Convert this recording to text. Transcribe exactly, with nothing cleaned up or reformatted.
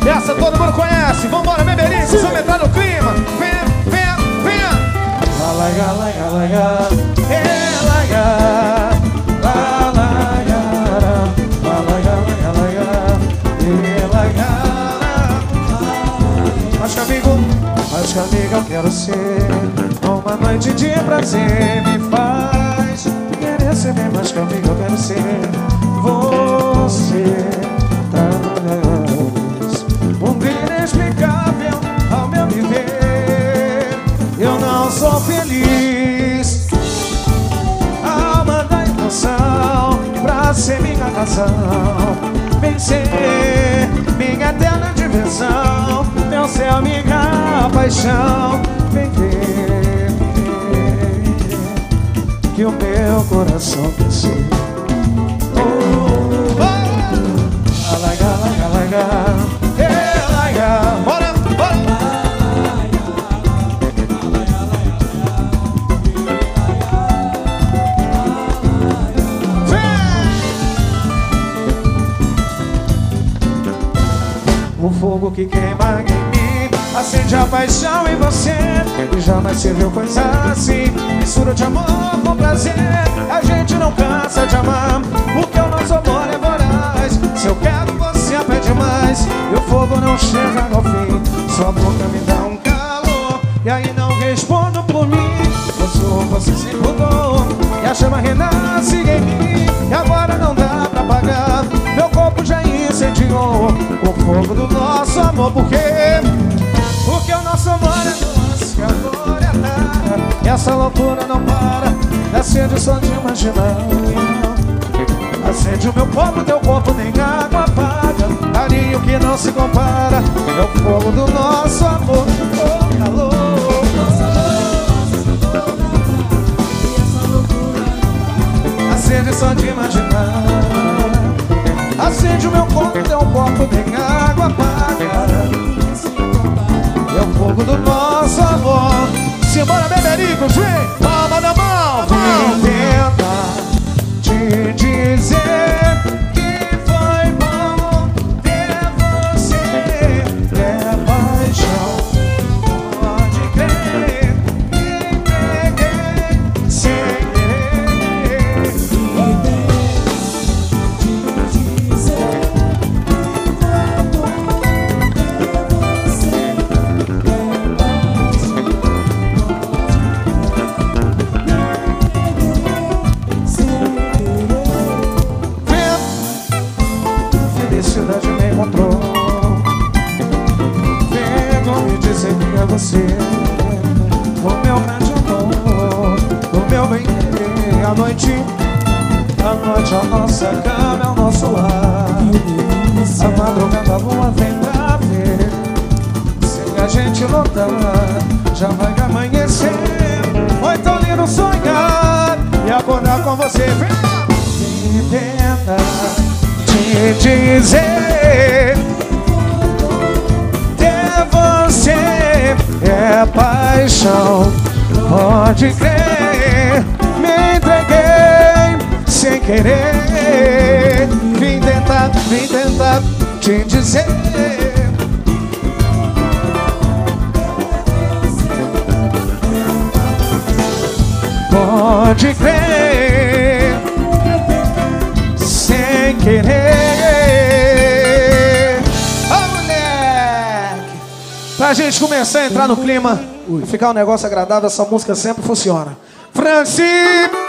Essa todo mundo conhece. Vambora, Beberico, vamos entrar no clima. Venha, venha, venha. Larga, larga, larga. É, larga. La, larga. La, larga, larga, larga. É, larga. Mas que amigo, mas que amigo eu quero ser. Uma noite de prazer me faz querer ser bem mais que amigo eu quero ser. Você traz um brilho inexplicável ao meu viver. Eu não sou feliz. Alma da emoção pra ser minha razão. Vem ser minha eterna diversão. Meu céu, minha paixão. Vem ver que o meu coração quer ser. Alaga, alaga, alaga, é, alaga. Bora, bora. O fogo que queima em mim acende a paixão em você. E jamais se viu coisa assim. Mistura de amor com prazer. A gente não cansa de amar, porque o nosso amor é voraz. Se eu quero, você pede mais. E o fogo não chega ao fim. Sua boca me dá um calor. E aí não respondo por mim. Você, você se mudou. E a chama renasce em mim. E agora não dá pra apagar. Meu corpo já incendiou o fogo do nosso amor. Por quê? Porque o nosso amor é doce, amor é nada. E essa loucura não para. Acende só de imaginar. Acende o meu corpo, teu corpo nem água apaga. Carinho que não se compara. É o fogo do nosso amor. Oh, calor. Acende só de imaginar. Acende o meu corpo, teu corpo nem água apaga. É o fogo do nosso amor. Simbora, Bebericos, vem! Palma na mão! Vem tentar te dizer que foi bom ter você. É paixão, pode crer. Me entreguei sem querer. Te dizer que foi bom ter você. Felicidade me encontrou. Vengo me dizer que é você. O meu grande amor, o meu bem querer. A noite, a noite, a nossa cama é o nosso lar. A madrugada a lua vem pra ver. Se a gente lutar, já vai amanhecer. Foi tão lindo sonhar e acordar com você. Vem lá! Me tenta te dizer ter você é paixão, pode crer. Me entreguei sem querer. Vim tentar, vim tentar te dizer. Pode crer. Sem querer. Ô, moleque! Pra gente começar a entrar no clima e ficar um negócio agradável, essa música sempre funciona. Franci!